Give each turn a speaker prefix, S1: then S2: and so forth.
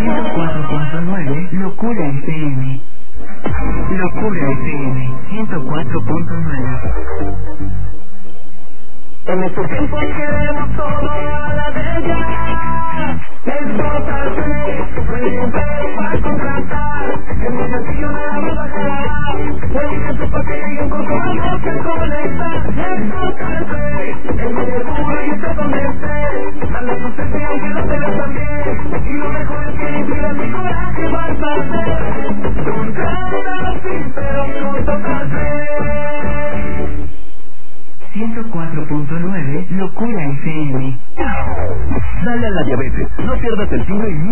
S1: 104.9 Locura FM. Locura FM 104.9.
S2: En estos tiempos queremos todo a la de ya. Explótate, siempre para contratar. En mi sencillo nada me bajará. Porque tu paquete con algo se conecta. Explótate, en mi seguro y te conecté. Dale tu sentido aunque no te veas tan bien. Y lo mejor es que inspira mi coraje vas a hacer. Contrata sí, pero no tocaste.
S1: 104.9 Locura FM.
S3: Dale a la diabetes, no pierdas el tino y